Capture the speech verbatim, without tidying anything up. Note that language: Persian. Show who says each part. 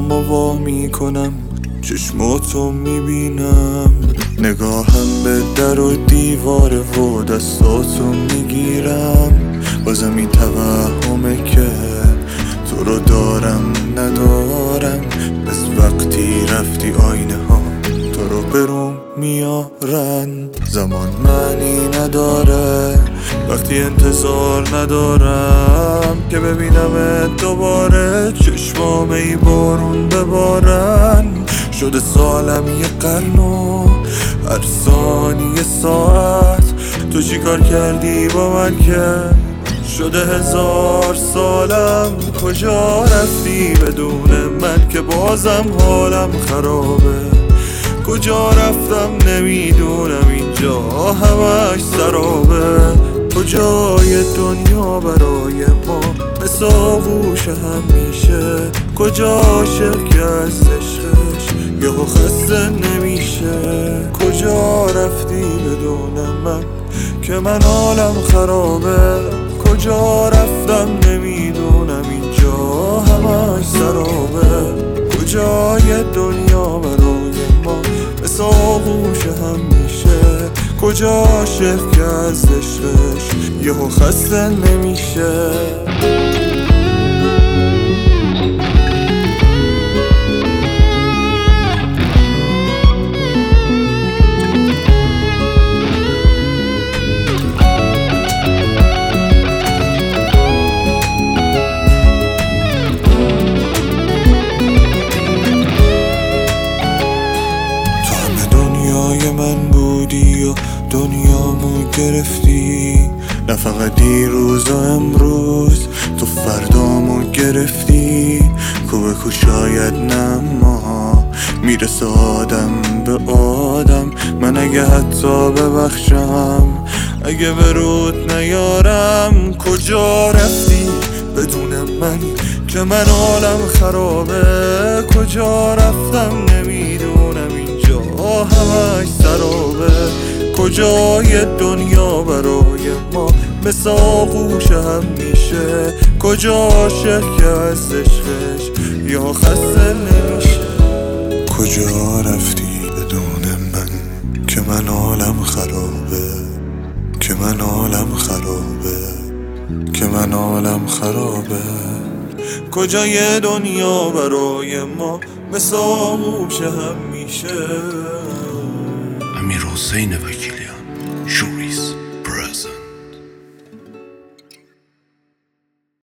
Speaker 1: چشمامو وا میکنم، چشماتو میبینم، نگاهم به در و دیواره و دستاتو میگیرم. بازم این توهمه که تو رو دارم ندارم، از وقتی رفتی آینه ها تو رو برام میارن. زمان معنی نداره وقتی انتظار ندارم که ببینم دوباره، چشمام ای بارون ببارن. شده سالم یه قرن و هر ثانیه ساعت تو چی کار کردی با من که شده هزار سالم. کجا رفتی بدون من که بازم حالم خرابه، کجا رفتم نمیدونم اینجا همش سرابه. کجای دنیا برای ما مثل آغوش همیشه، کجا عاشق که از عشقش یهو خسته نمیشه. کجا رفتی بدون من که من حالم خرابه، کجا رفتم نمیدونم اینجا همش سرابه. کجای دنیا برای ما مثل آغوش همیشه، کجا عاشق که از عشقش یهو خسته نمیشه. من بودی و دنیامو گرفتی، نه فقط دیروز و امروز تو فردامو گرفتی. کوبه کو شاید نما میرسه آدم به آدم، من اگه حتی ببخشم اگه برود نیارم. کجا رفتی بدون من که من حالم خرابه، کجا رفتم نمیدونم اینجا همش سرابه. کجای دنیا برای ما مثل آغوش همیشه، کجا عاشق که از عشقش یا خسته نمیشه. کجا رفتی بدون من که من حالم خرابه، که من حالم خرابه، که من حالم خرابه. کجای دنیا برای ما مثل آغوش همیشه.
Speaker 2: امیر حسین وکیلیان شو